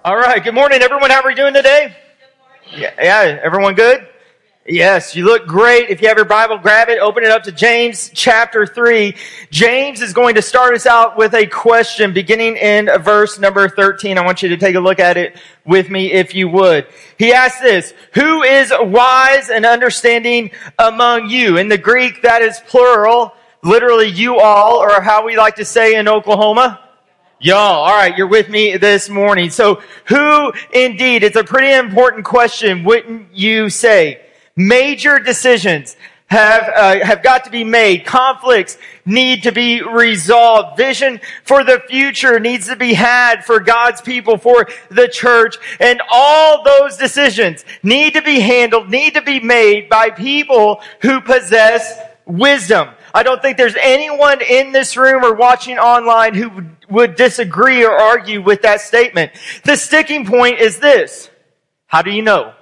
All right. Good morning, everyone. How are we doing today? Yeah. Everyone good? Yes. You look great. If you have your Bible, grab it. Open it up to James chapter 3. James is going to start us out with a question beginning in verse number 13. I want you to take a look at it with me if you would. He asks this: who is wise and understanding among you? In the Greek, that is plural. Literally, you all, or how we like to say in Oklahoma. Y'all, all right, you're with me this morning. So, who indeed? It's a pretty important question, wouldn't you say? Major decisions have got to be made. Conflicts need to be resolved. Vision for the future needs to be had for God's people, for the church, and all those decisions need to be handled, need to be made by people who possess wisdom. I don't think there's anyone in this room or watching online who would disagree or argue with that statement. The sticking point is this: how do you know?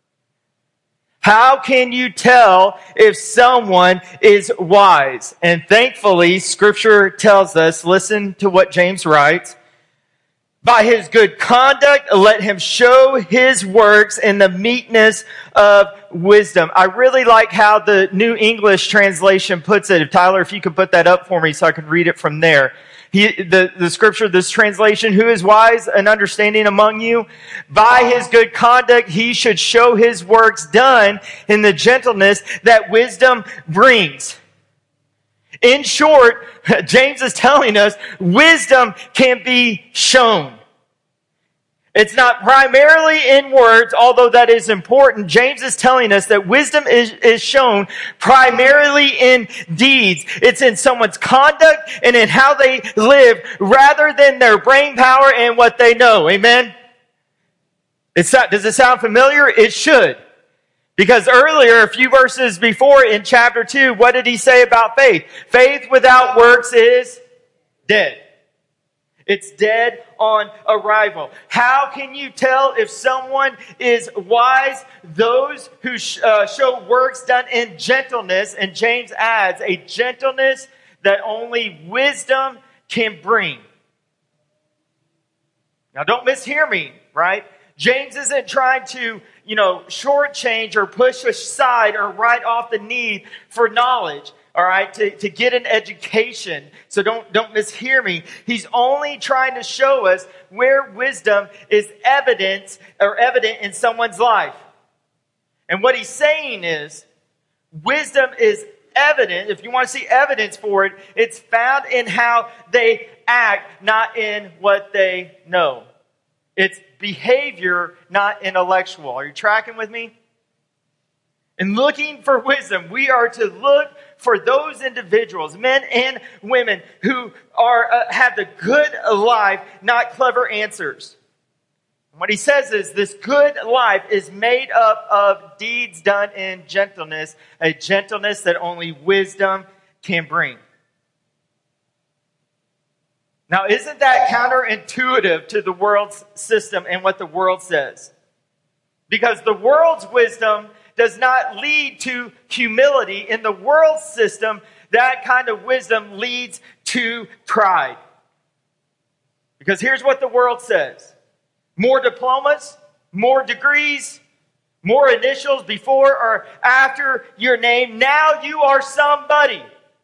How can you tell if someone is wise? And thankfully, Scripture tells us, listen to what James writes, by his good conduct, let him show his works in the meekness of wisdom. I really like how the New English translation puts it. Tyler, if you could put that up for me so I can read it from there. The scripture, this translation, who is wise and understanding among you? By his good conduct, he should show his works done in the gentleness that wisdom brings. In short, James is telling us wisdom can be shown. It's not primarily in words, although that is important. James is telling us that wisdom is shown primarily in deeds. It's in someone's conduct and in how they live rather than their brain power and what they know. Amen? Does it sound familiar? It should. Because earlier, a few verses before in chapter 2, what did he say about faith? Faith without works is dead. It's dead on arrival. How can you tell if someone is wise? Those who show works done in gentleness, and James adds, a gentleness that only wisdom can bring. Now don't mishear me, right? James isn't trying to, shortchange or push aside or write off the need for knowledge, all right, to get an education. So don't mishear me. He's only trying to show us where wisdom is evident in someone's life. And what he's saying is, wisdom is evident. If you want to see evidence for it, it's found in how they act, not in what they know. It's behavior, not intellectual. Are you tracking with me? In looking for wisdom, we are to look for those individuals, men and women, who have the good life, not clever answers. And what he says is this good life is made up of deeds done in gentleness, a gentleness that only wisdom can bring. Now, isn't that counterintuitive to the world's system and what the world says? Because the world's wisdom does not lead to humility. In the world's system, that kind of wisdom leads to pride. Because here's what the world says: more diplomas, more degrees, more initials before or after your name. Now you are somebody.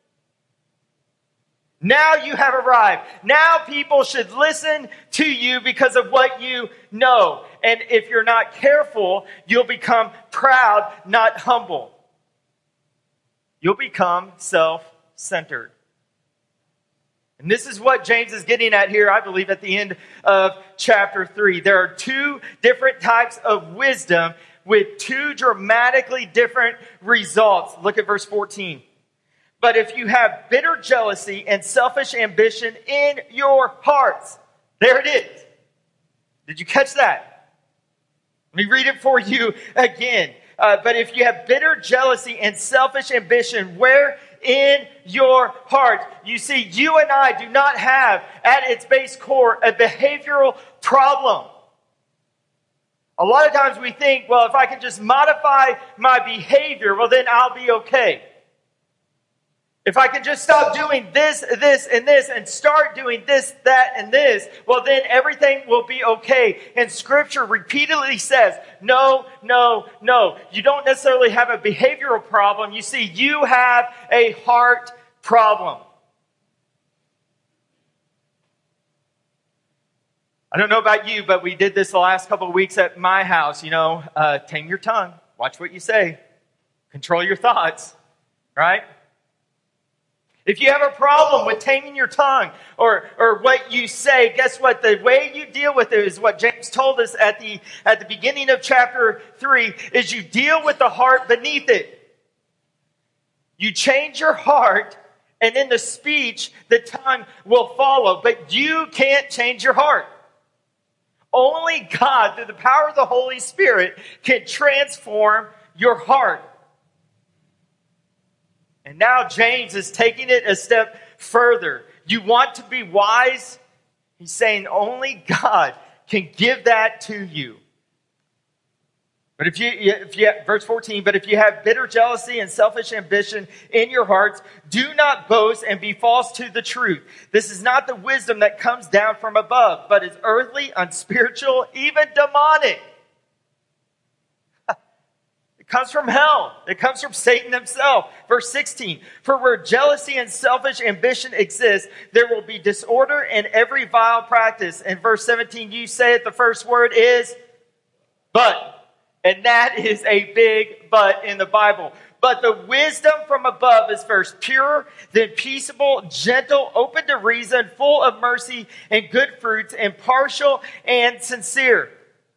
Now you have arrived. Now people should listen to you because of what you know. And if you're not careful, you'll become proud, not humble. You'll become self-centered. And this is what James is getting at here, I believe, at the end of chapter 3. There are two different types of wisdom with two dramatically different results. Look at verse 14. But if you have bitter jealousy and selfish ambition in your hearts, there it is. Did you catch that? Let me read it for you again. But if you have bitter jealousy and selfish ambition, where in your heart? You see, you and I do not have at its base core a behavioral problem. A lot of times we think, well, if I can just modify my behavior, well, then I'll be okay. If I can just stop doing this, and this, and start doing this, that, and this, well, then everything will be okay. And Scripture repeatedly says, no, no, no. You don't necessarily have a behavioral problem. You see, you have a heart problem. I don't know about you, but we did this the last couple of weeks at my house. Tame your tongue. Watch what you say. Control your thoughts, right? If you have a problem with taming your tongue or what you say, guess what? The way you deal with it is what James told us at the beginning of chapter 3, is you deal with the heart beneath it. You change your heart, and in the speech, the tongue will follow. But you can't change your heart. Only God, through the power of the Holy Spirit, can transform your heart. And now James is taking it a step further. You want to be wise? He's saying only God can give that to you. But if you verse 14, but if you have bitter jealousy and selfish ambition in your hearts, do not boast and be false to the truth. This is not the wisdom that comes down from above, but is earthly, unspiritual, even demonic. It comes from hell. It comes from Satan himself. Verse 16, for where jealousy and selfish ambition exist, there will be disorder and every vile practice. And verse 17, you say it, the first word is but. And that is a big but in the Bible. But the wisdom from above is first pure, then peaceable, gentle, open to reason, full of mercy and good fruits, impartial and sincere.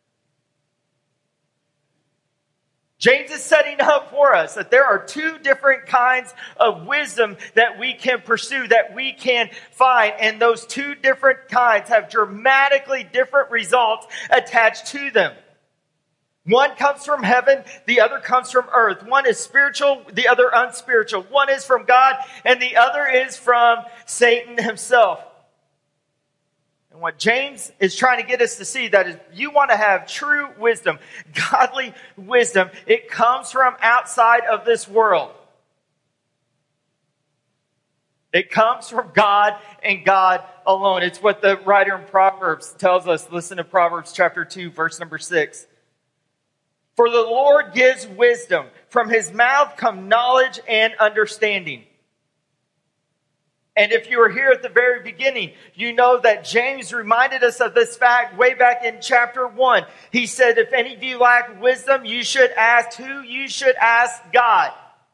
James is setting up for us that there are two different kinds of wisdom that we can pursue, that we can find. And those two different kinds have dramatically different results attached to them. One comes from heaven, the other comes from earth. One is spiritual, the other unspiritual. One is from God, and the other is from Satan himself. And what James is trying to get us to see, that is, you want to have true wisdom, godly wisdom, it comes from outside of this world. It comes from God and God alone. It's what the writer in Proverbs tells us. Listen to Proverbs chapter 2, verse number 6. For the Lord gives wisdom. From his mouth come knowledge and understanding. And if you were here at the very beginning, you know that James reminded us of this fact way back in chapter 1. He said, if any of you lack wisdom, you should ask who? You should ask God.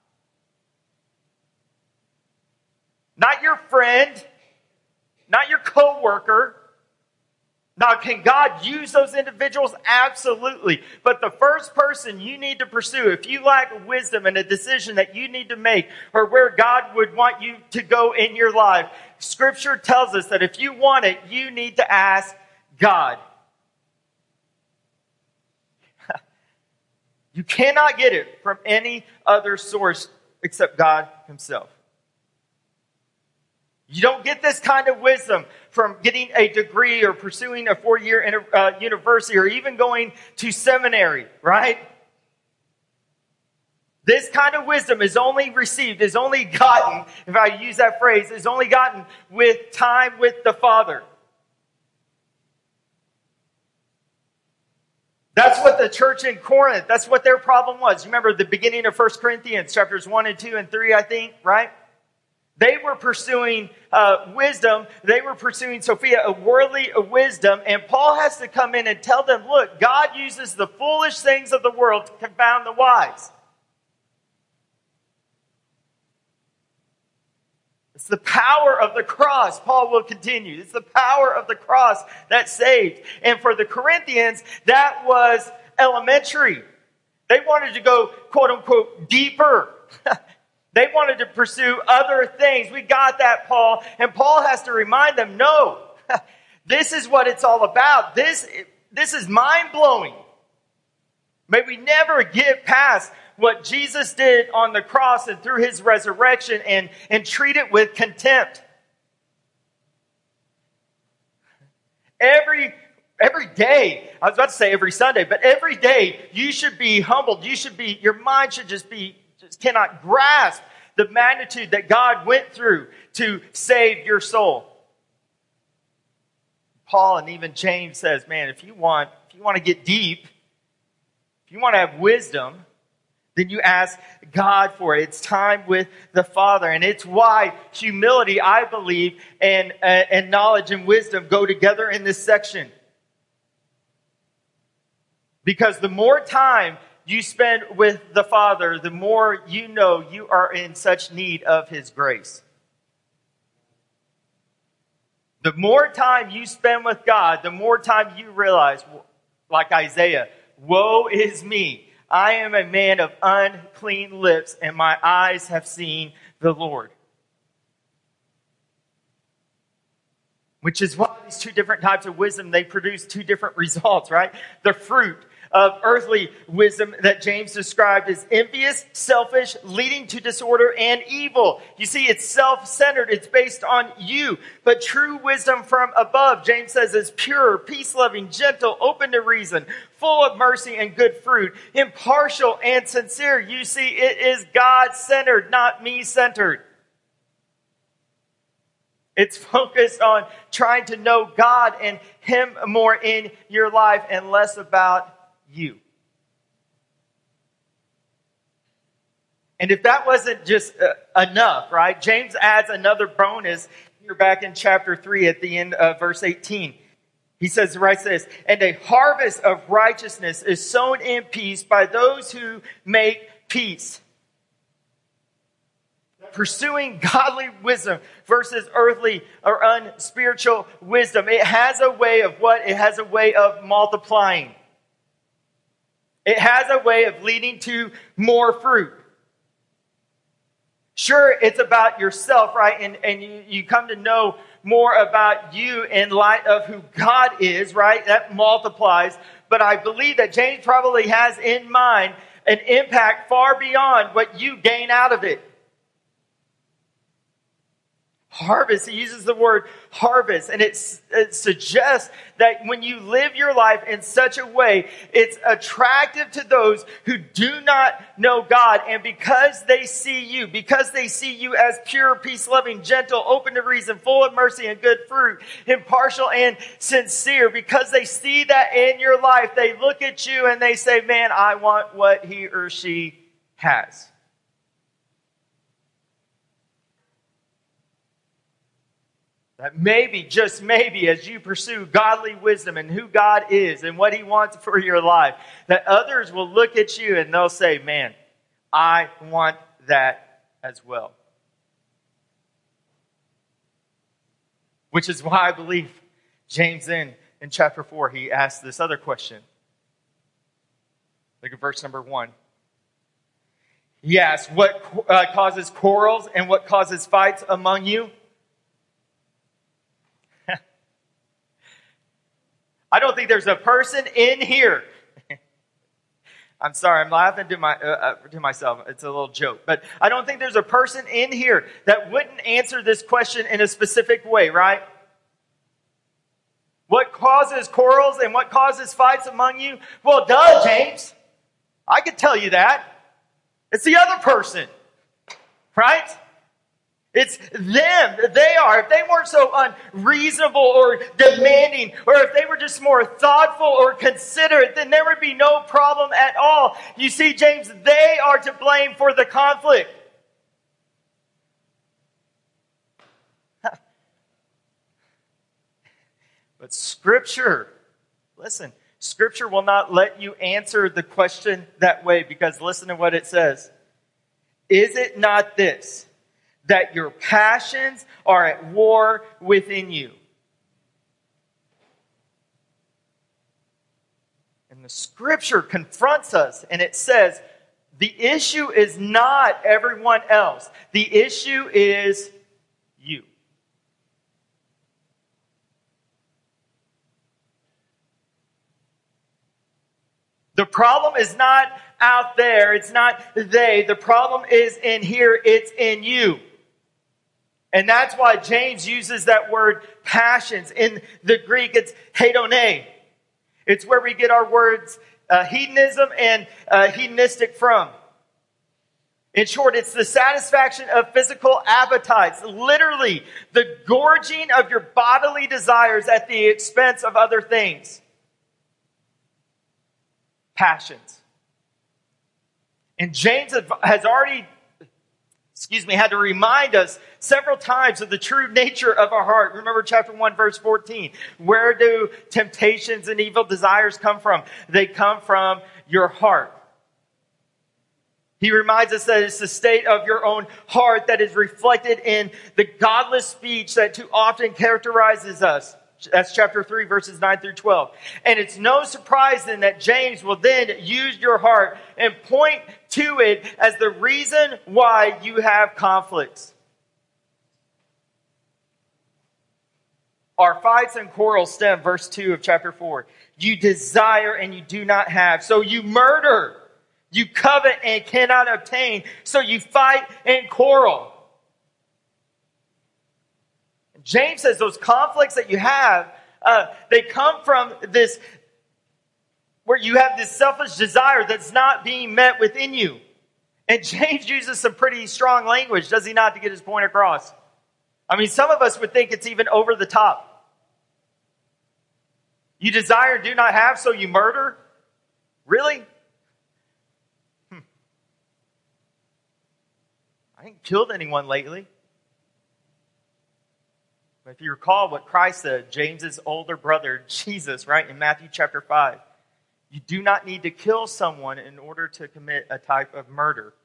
Not your friend, not your coworker. Now, can God use those individuals? Absolutely. But the first person you need to pursue, if you lack wisdom and a decision that you need to make, or where God would want you to go in your life, Scripture tells us that if you want it, you need to ask God. You cannot get it from any other source except God himself. You don't get this kind of wisdom from getting a degree or pursuing a 4-year university or even going to seminary, right? This kind of wisdom is only received, is only gotten, if I use that phrase, is only gotten with time with the Father. That's what the church in Corinth, that's what their problem was. You remember the beginning of 1 Corinthians, chapters 1 and 2 and 3, I think, right? They were pursuing wisdom. They were pursuing, Sophia, a worldly wisdom. And Paul has to come in and tell them, look, God uses the foolish things of the world to confound the wise. It's the power of the cross. Paul will continue. It's the power of the cross that saved. And for the Corinthians, that was elementary. They wanted to go, quote unquote, deeper. They wanted to pursue other things. We got that, Paul. And Paul has to remind them, no, this is what it's all about. This is mind-blowing. May we never get past what Jesus did on the cross and through his resurrection and treat it with contempt. Every day, I was about to say every Sunday, but every day you should be humbled. Your mind should just cannot grasp the magnitude that God went through to save your soul. Paul and even James says, man, if you want to get deep, if you want to have wisdom, then you ask God for it. It's time with the Father. And it's why humility, I believe, and knowledge and wisdom go together in this section. Because the more time you spend with the Father, the more you know you are in such need of His grace. The more time you spend with God, the more time you realize, like Isaiah, woe is me. I am a man of unclean lips, and my eyes have seen the Lord. Which is why these two different types of wisdom, they produce two different results, right? The fruit of earthly wisdom that James described is envious, selfish, leading to disorder and evil. You see, it's self-centered. It's based on you. But true wisdom from above, James says, is pure, peace-loving, gentle, open to reason, full of mercy and good fruit, impartial and sincere. You see, it is God-centered, not me-centered. It's focused on trying to know God and Him more in your life and less about you. And if that wasn't just enough, right? James adds another bonus here back in chapter 3 at the end of verse 18. He says, writes this, and a harvest of righteousness is sown in peace by those who make peace. Pursuing godly wisdom versus earthly or unspiritual wisdom. It has a way of what? It has a way of multiplying. It has a way of leading to more fruit. Sure, it's about yourself, right? And you come to know more about you in light of who God is, right? That multiplies. But I believe that James probably has in mind an impact far beyond what you gain out of it. Harvest, he uses the word harvest, and it suggests that when you live your life in such a way, it's attractive to those who do not know God. And because they see you as pure, peace-loving, gentle, open to reason, full of mercy and good fruit, impartial and sincere, because they see that in your life, they look at you and they say, man, I want what he or she has. That maybe, just maybe, as you pursue godly wisdom and who God is and what He wants for your life, that others will look at you and they'll say, man, I want that as well. Which is why I believe James in chapter 4, he asks this other question. Look at verse number 1. He asks, what causes quarrels and what causes fights among you? I don't think there's a person in here. I'm sorry, I'm laughing to myself. It's a little joke. But I don't think there's a person in here that wouldn't answer this question in a specific way, right? What causes quarrels and what causes fights among you? Well, duh, James. I could tell you that. It's the other person, right? It's them. They are. If they weren't so unreasonable or demanding, or if they were just more thoughtful or considerate, then there would be no problem at all. You see, James, they are to blame for the conflict. But Scripture, listen, Scripture will not let you answer the question that way, because listen to what it says. Is it not this, that your passions are at war within you? And the Scripture confronts us, and it says, the issue is not everyone else. The issue is you. The problem is not out there. It's not they. The problem is in here. It's in you. And that's why James uses that word passions. In the Greek, it's hedone. It's where we get our words hedonism and hedonistic from. In short, it's the satisfaction of physical appetites, literally the gorging of your bodily desires at the expense of other things. Passions. And James has already, had to remind us several times of the true nature of our heart. Remember chapter 1, verse 14. Where do temptations and evil desires come from? They come from your heart. He reminds us that it's the state of your own heart that is reflected in the godless speech that too often characterizes us. That's chapter 3, verses 9 through 12. And it's no surprise then that James will then use your heart and point to it as the reason why you have conflicts. Our fights and quarrels stem, verse 2 of chapter 4. You desire and you do not have, so you murder. You covet and cannot obtain, so you fight and quarrel. James says those conflicts that you have, they come from this, where you have this selfish desire that's not being met within you. And James uses some pretty strong language, does he not, to get his point across? I mean, some of us would think it's even over the top. You desire and do not have, so you murder? Really? I ain't killed anyone lately. But if you recall what Christ said, James's older brother, Jesus, right, in Matthew chapter 5, you do not need to kill someone in order to commit a type of murder.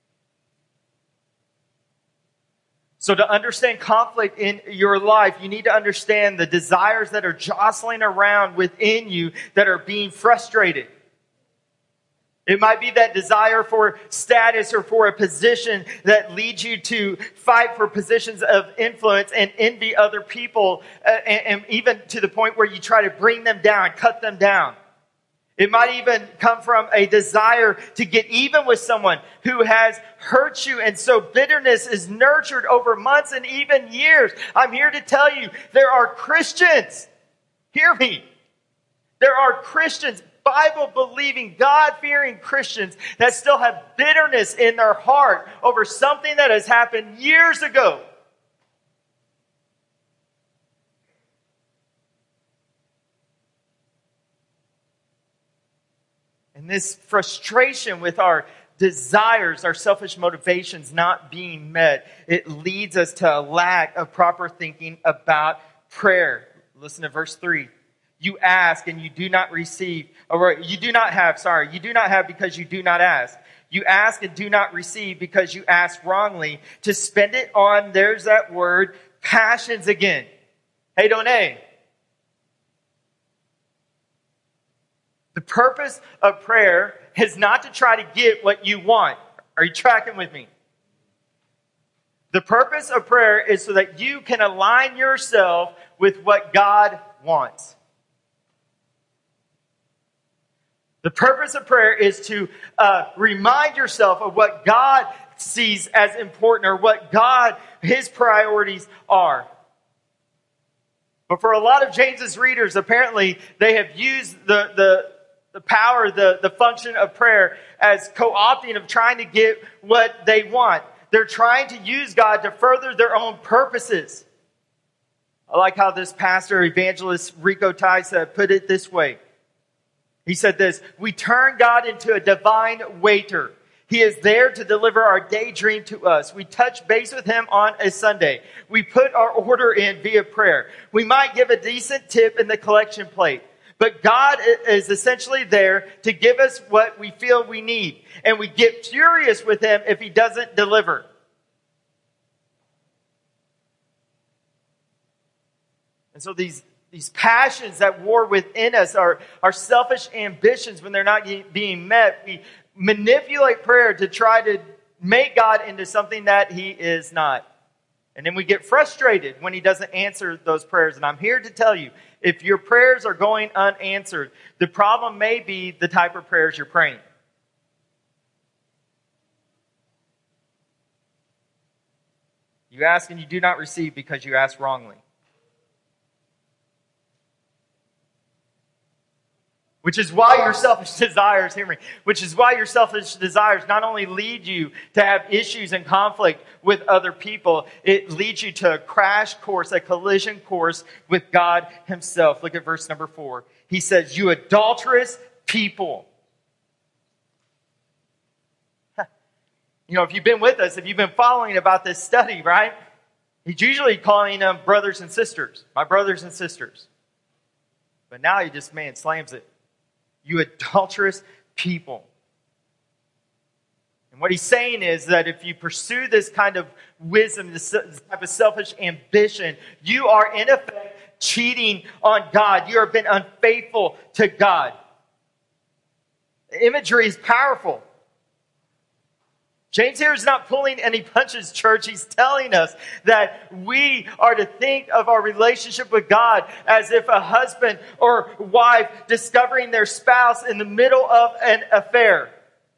So to understand conflict in your life, you need to understand the desires that are jostling around within you that are being frustrated. It might be that desire for status or for a position that leads you to fight for positions of influence and envy other people, and even to the point where you try to bring them down, cut them down. It might even come from a desire to get even with someone who has hurt you, and so bitterness is nurtured over months and even years. I'm here to tell you, there are Christians, hear me, there are Christians, Bible-believing, God-fearing Christians that still have bitterness in their heart over something that has happened years ago. And this frustration with our desires, our selfish motivations not being met, it leads us to a lack of proper thinking about prayer. Listen to verse 3. You ask and you do not receive, or you do not have because you do not ask. You ask and do not receive because you ask wrongly to spend it on, there's that word, passions again. Hedone. The purpose of prayer is not to try to get what you want. Are you tracking with me? The purpose of prayer is so that you can align yourself with what God wants. The purpose of prayer is to remind yourself of what God sees as important or what His priorities are. But for a lot of James's readers, apparently they have used the power, the function of prayer as co-opting of trying to get what they want. They're trying to use God to further their own purposes. I like how this pastor, evangelist Rico Taisa, put it this way. He said this: we turn God into a divine waiter. He is there to deliver our daydream to us. We touch base with Him on a Sunday. We put our order in via prayer. We might give a decent tip in the collection plate. But God is essentially there to give us what we feel we need. And we get furious with Him if He doesn't deliver. And so these passions that war within us are selfish ambitions. When they're not being met, we manipulate prayer to try to make God into something that He is not. And then we get frustrated when He doesn't answer those prayers. And I'm here to tell you, if your prayers are going unanswered, the problem may be the type of prayers you're praying. You ask and you do not receive because you ask wrongly. Which is why your selfish desires, hear me, which is why your selfish desires not only lead you to have issues and conflict with other people, it leads you to a crash course, a collision course with God himself. Look at verse number 4. He says, you adulterous people. You know, if you've been with us, if you've been following about this study, right? He's usually calling them brothers and sisters, my brothers and sisters. But now he just, slams it. You adulterous people. And what he's saying is that if you pursue this kind of wisdom, this type of selfish ambition, you are in effect cheating on God. You have been unfaithful to God. The imagery is powerful. James here is not pulling any punches, church. He's telling us that we are to think of our relationship with God as if a husband or wife discovering their spouse in the middle of an affair.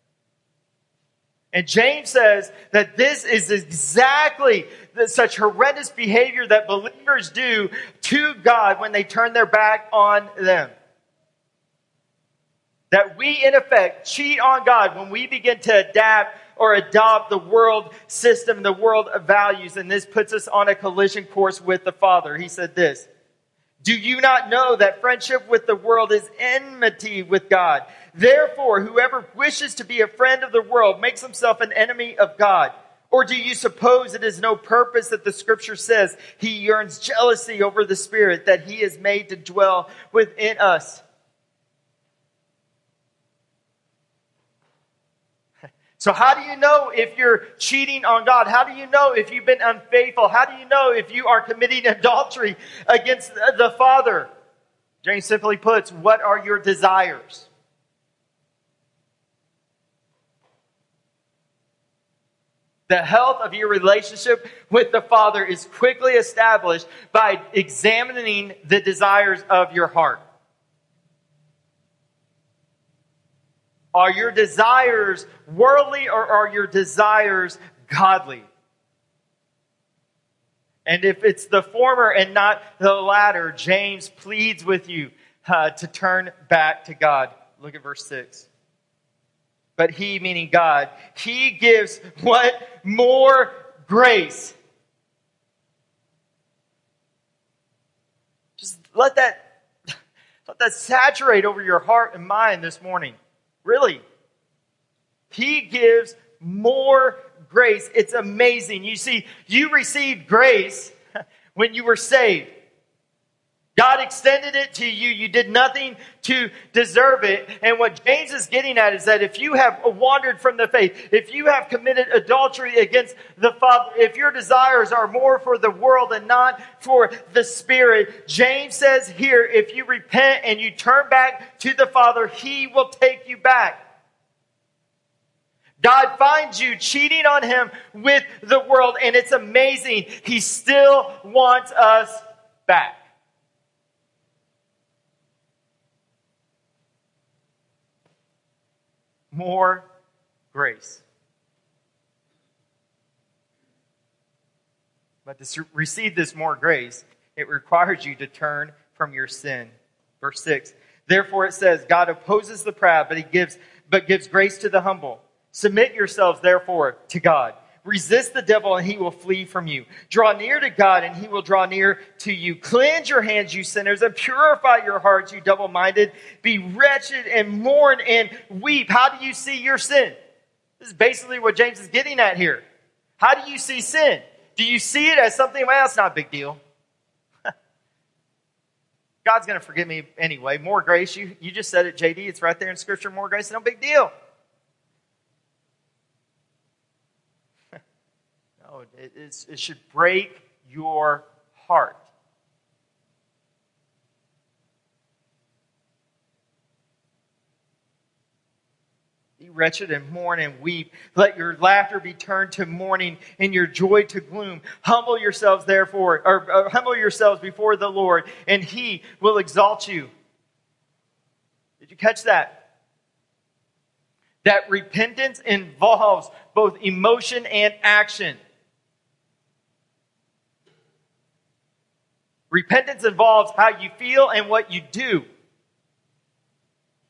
And James says that this is exactly such horrendous behavior that believers do to God when they turn their back on them. That we, in effect, cheat on God when we begin to adapt or adopt the world system, the world of values. And this puts us on a collision course with the Father. He said this, do you not know that friendship with the world is enmity with God? Therefore, whoever wishes to be a friend of the world makes himself an enemy of God. Or do you suppose it is no purpose that the scripture says he yearns jealousy over the Spirit that he is made to dwell within us? So how do you know if you're cheating on God? How do you know if you've been unfaithful? How do you know if you are committing adultery against the Father? James simply puts, what are your desires? The health of your relationship with the Father is quickly established by examining the desires of your heart. Are your desires worldly or are your desires godly? And if it's the former and not the latter, James pleads with you to turn back to God. Look at verse 6. But he, meaning God, he gives what? More grace. Just let that saturate over your heart and mind this morning. Really. He gives more grace. It's amazing. You see, you received grace when you were saved. God extended it to you. You did nothing to deserve it. And what James is getting at is that if you have wandered from the faith, if you have committed adultery against the Father, if your desires are more for the world and not for the Spirit, James says here, if you repent and you turn back to the Father, He will take you back. God finds you cheating on Him with the world, and it's amazing. He still wants us back. More grace. But to receive this more grace, it requires you to turn from your sin. Verse 6. Therefore it says, God opposes the proud, but gives grace to the humble. Submit yourselves, therefore, to God. Resist the devil and he will flee from you. Draw near to God and he will draw near to you. Cleanse your hands, you sinners, and purify your hearts, you double-minded. Be wretched and mourn and weep. How do you see your sin? This is basically what James is getting at here. How do you see sin? Do you see it as something, well, it's not a big deal. God's going to forgive me anyway. More grace. You just said it, JD. It's right there in Scripture. More grace, no big deal. No, it should break your heart. Be wretched and mourn and weep. Let your laughter be turned to mourning and your joy to gloom. Humble yourselves, therefore, or humble yourselves before the Lord, and He will exalt you. Did you catch that? That repentance involves both emotion and action. Repentance involves how you feel and what you do.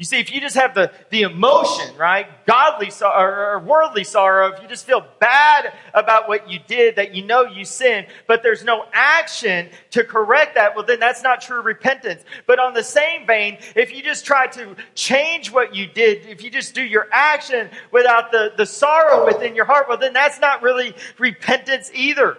You see, if you just have the emotion, right, godly or worldly sorrow, if you just feel bad about what you did, that you know you sinned, but there's no action to correct that, well, then that's not true repentance. But on the same vein, if you just try to change what you did, if you just do your action without the sorrow within your heart, well, then that's not really repentance either.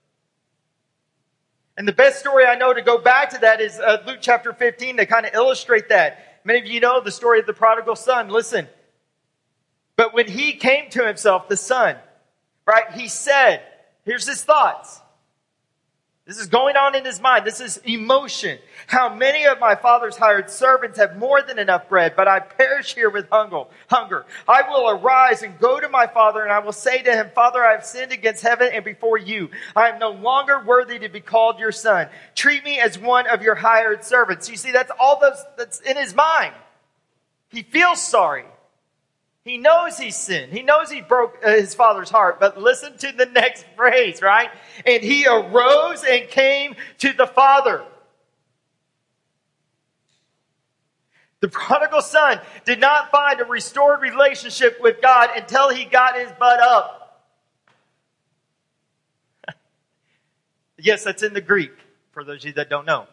And the best story I know to go back to that is Luke chapter 15 to kind of illustrate that. Many of you know the story of the prodigal son. Listen. But when he came to himself, the son, right, he said, here's his thoughts. This is going on in his mind. This is emotion. How many of my father's hired servants have more than enough bread, but I perish here with hunger. I will arise and go to my father, and I will say to him, Father, I have sinned against heaven and before you. I am no longer worthy to be called your son. Treat me as one of your hired servants. You see, that's that's in his mind. He feels sorry. He knows he's sinned. He knows he broke his father's heart. But listen to the next phrase, right? And he arose and came to the father. The prodigal son did not find a restored relationship with God until he got his butt up. Yes, that's in the Greek, for those of you that don't know.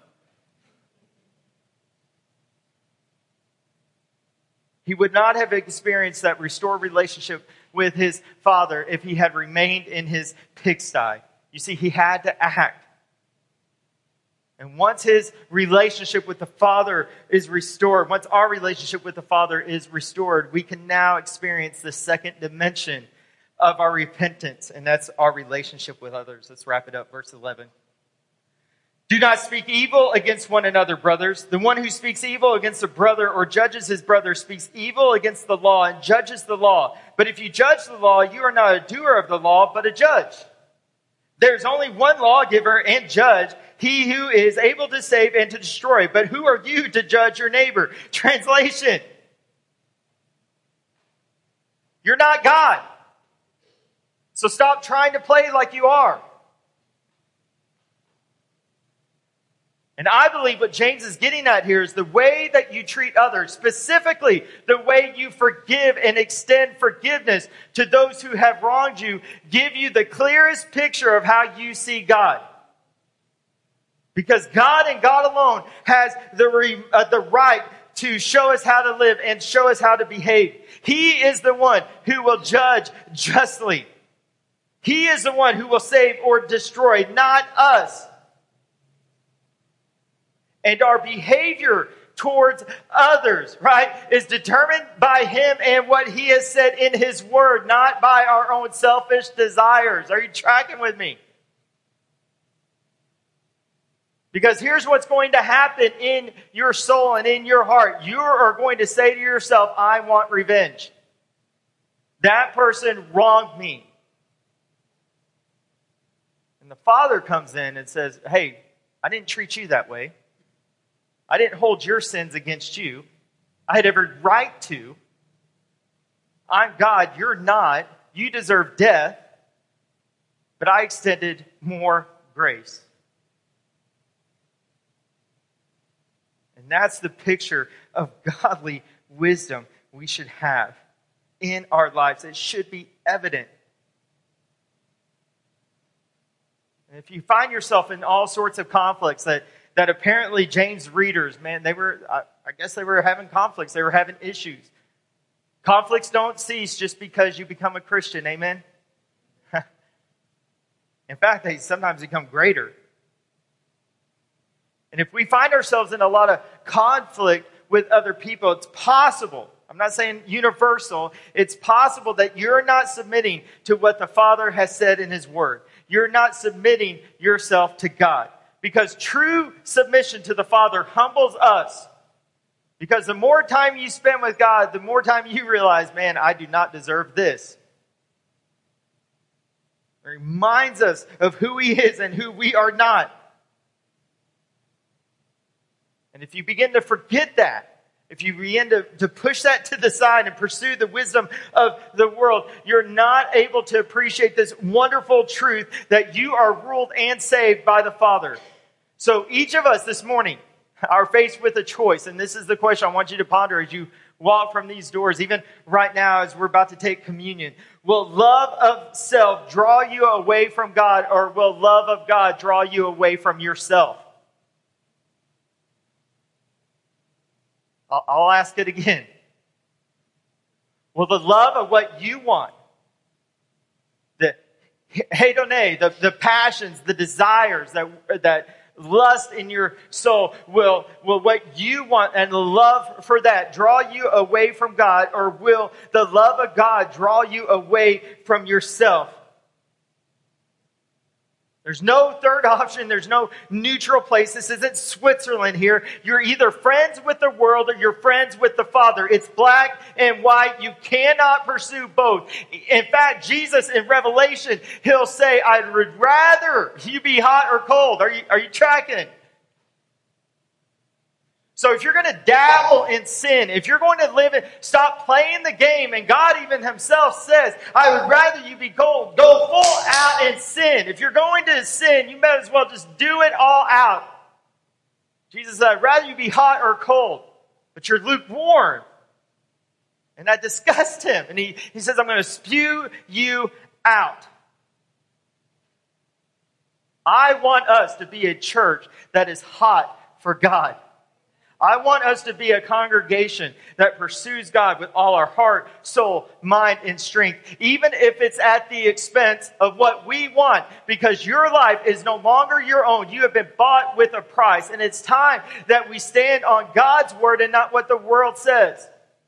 He would not have experienced that restored relationship with his father if he had remained in his pigsty. You see, he had to act. And once his relationship with the Father is restored, once our relationship with the Father is restored, we can now experience the second dimension of our repentance, and that's our relationship with others. Let's wrap it up. Verse 11. Do not speak evil against one another, brothers. The one who speaks evil against a brother or judges his brother speaks evil against the law and judges the law. But if you judge the law, you are not a doer of the law, but a judge. There's only one lawgiver and judge, he who is able to save and to destroy. But who are you to judge your neighbor? Translation. You're not God. So stop trying to play like you are. And I believe what James is getting at here is the way that you treat others, specifically the way you forgive and extend forgiveness to those who have wronged you, give you the clearest picture of how you see God. Because God and God alone has the right to show us how to live and show us how to behave. He is the one who will judge justly. He is the one who will save or destroy, not us. And our behavior towards others, right, is determined by Him and what He has said in His Word, not by our own selfish desires. Are you tracking with me? Because here's what's going to happen in your soul and in your heart. You are going to say to yourself, I want revenge. That person wronged me. And the Father comes in and says, hey, I didn't treat you that way. I didn't hold your sins against you. I had every right to. I'm God, you're not. You deserve death. But I extended more grace. And that's the picture of godly wisdom we should have in our lives. It should be evident. And if you find yourself in all sorts of conflicts that apparently James' readers, man, I guess they were having conflicts. They were having issues. Conflicts don't cease just because you become a Christian. Amen? In fact, they sometimes become greater. And if we find ourselves in a lot of conflict with other people, it's possible. I'm not saying universal. It's possible that you're not submitting to what the Father has said in His Word. You're not submitting yourself to God. Because true submission to the Father humbles us. Because the more time you spend with God, the more time you realize, man, I do not deserve this. It reminds us of who He is and who we are not. And if you begin to forget that, if you begin to push that to the side and pursue the wisdom of the world, you're not able to appreciate this wonderful truth that you are ruled and saved by the Father. So each of us this morning, are faced with a choice. And this is the question I want you to ponder as you walk from these doors, even right now as we're about to take communion. Will love of self draw you away from God, or will love of God draw you away from yourself? I'll ask it again. Will the love of what you want, the hedone, the passions, the desires that lust in your soul, will what you want and the love for that draw you away from God, or will the love of God draw you away from yourself? There's no third option. There's no neutral place. This isn't Switzerland here. You're either friends with the world or you're friends with the Father. It's black and white. You cannot pursue both. In fact, Jesus in Revelation, He'll say, I would rather you be hot or cold. Are you tracking? So if you're going to dabble in sin, if you're going to live it, stop playing the game. And God even Himself says, I would rather you be cold. Go full out in sin. If you're going to sin, you might as well just do it all out. Jesus said, I'd rather you be hot or cold, but you're lukewarm. And that disgusts Him. And he says, I'm going to spew you out. I want us to be a church that is hot for God. I want us to be a congregation that pursues God with all our heart, soul, mind, and strength, even if it's at the expense of what we want, because your life is no longer your own. You have been bought with a price, and it's time that we stand on God's word and not what the world says.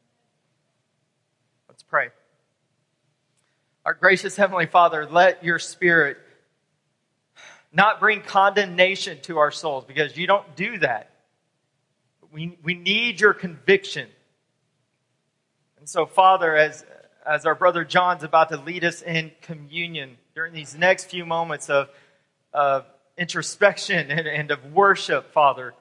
Let's pray. Our gracious Heavenly Father, let your Spirit not bring condemnation to our souls, because you don't do that. We need your conviction. And so, Father, as our brother John's about to lead us in communion during these next few moments of introspection and of worship, Father,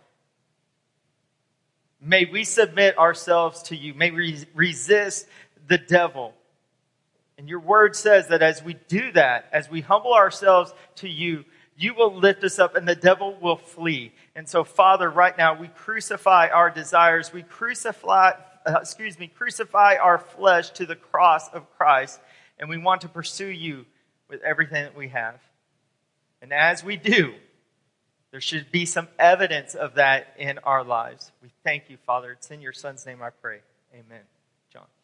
may we submit ourselves to you. May we resist the devil. And your word says that as we do that, as we humble ourselves to you, you will lift us up and the devil will flee. And so, Father, right now we crucify our desires. We crucify our flesh to the cross of Christ. And we want to pursue you with everything that we have. And as we do, there should be some evidence of that in our lives. We thank you, Father. It's in your Son's name I pray. Amen. John.